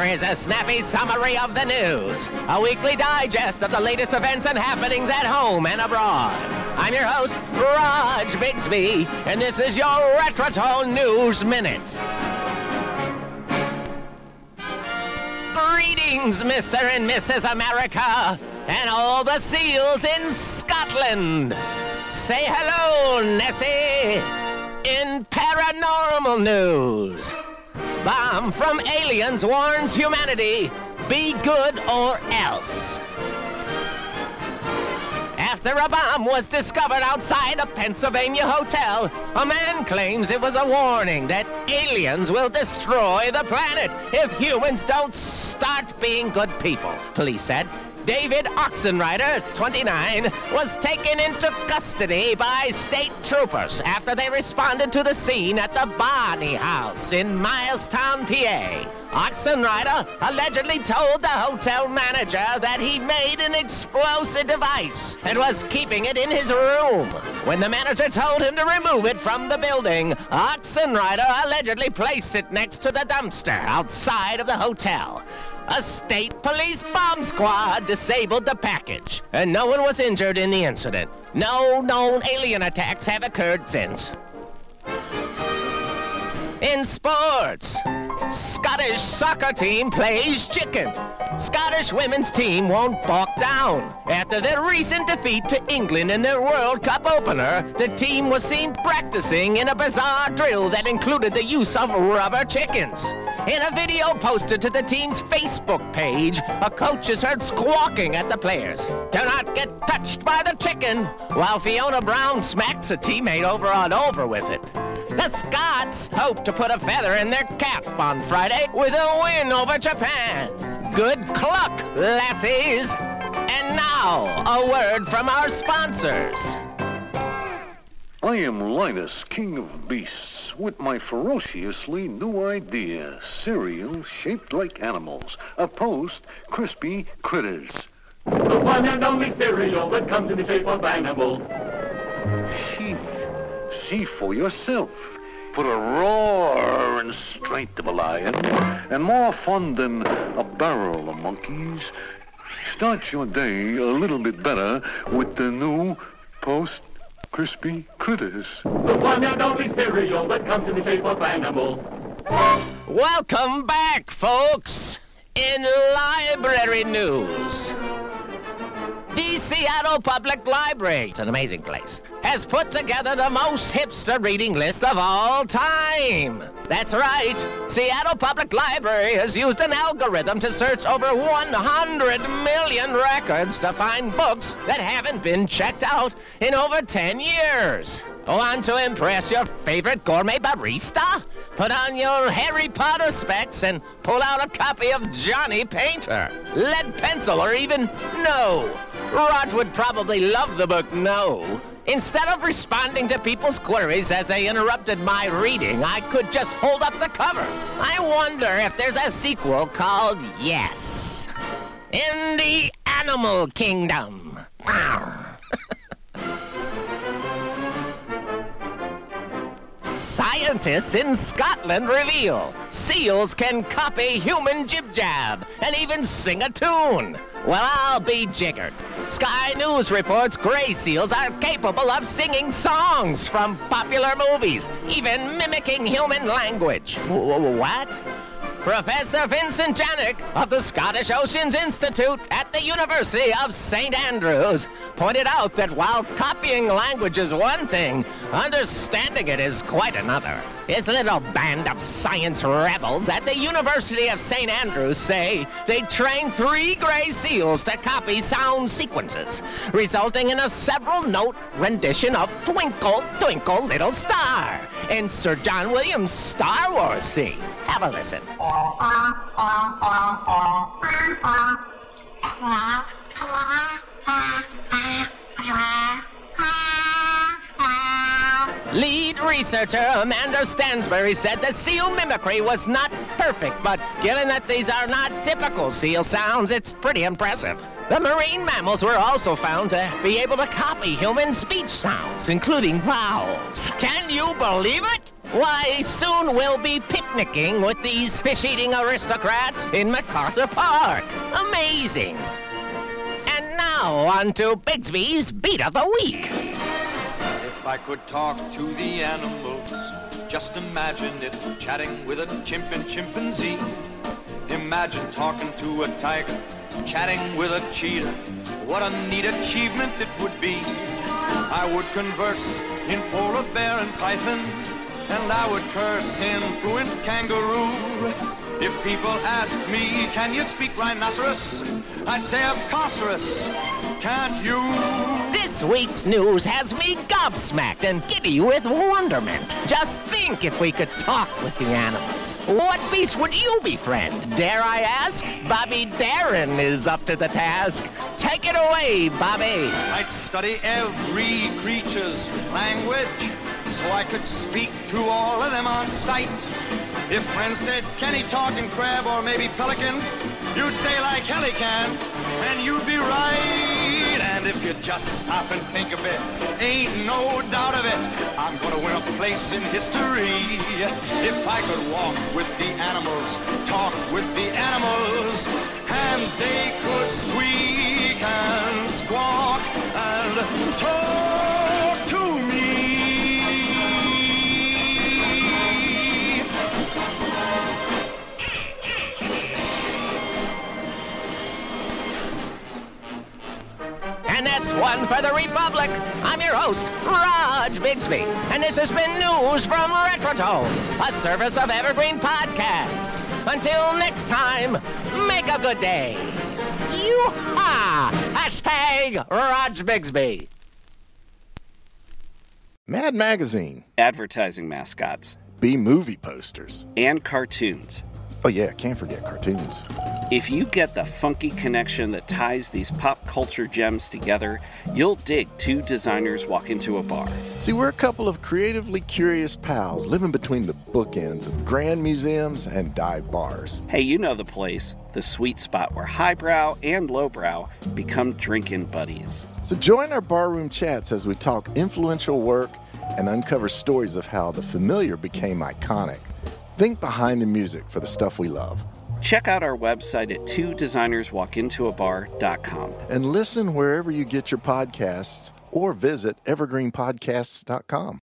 is a snappy summary of the news, a weekly digest of the latest events and happenings at home and abroad. I'm your host, Raj Bigsby, and this is your Retrotone News Minute. Greetings, Mr. and Mrs. America, and all the seals in Scotland. Say hello, Nessie. In paranormal news, bomb from aliens warns humanity, be good or else. After a bomb was discovered outside a Pennsylvania hotel, a man claims it was a warning that aliens will destroy the planet if humans don't start being good people, police said. David Oxenrider, 29, was taken into custody by state troopers after they responded to the scene at the Barney House in Milestown, PA. Oxenrider allegedly told the hotel manager that he made an explosive device and was keeping it in his room. When the manager told him to remove it from the building, Oxenrider allegedly placed it next to the dumpster outside of the hotel. A state police bomb squad disabled the package, and no one was injured in the incident. No known alien attacks have occurred since. In sports, Scottish soccer team plays chicken. Scottish women's team won't back down. After their recent defeat to England in their World Cup opener, the team was seen practicing in a bizarre drill that included the use of rubber chickens. In a video posted to the team's Facebook page, a coach is heard squawking at the players. Do not get touched by the chicken, while Fiona Brown smacks a teammate over with it. The Scots hope to put a feather in their cap on Friday with a win over Japan. Good cluck, lassies. And now, a word from our sponsors. I am Linus, king of beasts, with my ferociously new idea. Cereal shaped like animals. Opposed crispy critters. The one and only cereal that comes in the shape of animals. See for yourself. For the roar and strength of a lion, and more fun than a barrel of monkeys. Start your day a little bit better with the new Post Crispy Critters. The one and only cereal that comes in the shape of animals. Welcome back, folks. In library news, the Seattle Public Library, it's an amazing place, has put together the most hipster reading list of all time. That's right. Seattle Public Library has used an algorithm to search over 100 million records to find books that haven't been checked out in over 10 years. Want to impress your favorite gourmet barista? Put on your Harry Potter specs and pull out a copy of Johnny Painter. Lead pencil or even No. Raj would probably love the book No. Instead of responding to people's queries as they interrupted my reading, I could just hold up the cover. I wonder if there's a sequel called Yes. In the Animal Kingdom. Scientists in Scotland reveal seals can copy human jib-jab and even sing a tune. Well, I'll be jiggered. Sky News reports gray seals are capable of singing songs from popular movies, even mimicking human language. What? Professor Vincent Janik of the Scottish Oceans Institute at the University of St. Andrews pointed out that while copying language is one thing, understanding it is quite another. His little band of science rebels at the University of St. Andrews say they trained 3 gray seals to copy sound sequences, resulting in a several-note rendition of Twinkle, Twinkle, Little Star in Sir John Williams' Star Wars theme. Have a listen. Lead researcher Amanda Stansbury said the seal mimicry was not perfect, but given that these are not typical seal sounds, it's pretty impressive. The marine mammals were also found to be able to copy human speech sounds, including vowels. Can you believe it? Why, soon we'll be picnicking with these fish-eating aristocrats in MacArthur Park. Amazing. And now on to Bigsby's Beat of the Week. If I could talk to the animals, just imagine it, chatting with a chimp and chimpanzee. Imagine talking to a tiger, chatting with a cheetah. What a neat achievement it would be. I would converse in polar bear and python, and I would curse in fluent kangaroo. If people ask me, can you speak rhinoceros? I'd say, of course, can't you? This week's news has me gobsmacked and giddy with wonderment. Just think if we could talk with the animals. What beast would you befriend? Dare I ask? Bobby Darin is up to the task. Take it away, Bobby. I'd study every creature's language, so I could speak to all of them on sight. If friends said, can he talk in crab or maybe pelican? You'd say like hell he can, and you'd be right. And if you just stop and think of it, ain't no doubt of it, I'm gonna win a place in history. If I could walk with the animals, talk with the animals, and they could squeak and squawk and talk to me. And that's one for the Republic. I'm your host, Raj Bigsby, and this has been News from Retrotone, a service of Evergreen Podcasts. Until next time, make a good day. Yoo-ha! Hashtag Raj Bigsby. Mad Magazine. Advertising mascots. B-movie posters. And cartoons. Oh yeah, can't forget cartoons. If you get the funky connection that ties these pop culture gems together, you'll dig Two Designers Walk Into a Bar. See, we're a couple of creatively curious pals living between the bookends of grand museums and dive bars. Hey, you know the place, the sweet spot where highbrow and lowbrow become drinking buddies. So join our barroom chats as we talk influential work and uncover stories of how the familiar became iconic. Think behind the music for the stuff we love. Check out our website at twodesignerswalkintoabar.com. And listen wherever you get your podcasts or visit evergreenpodcasts.com.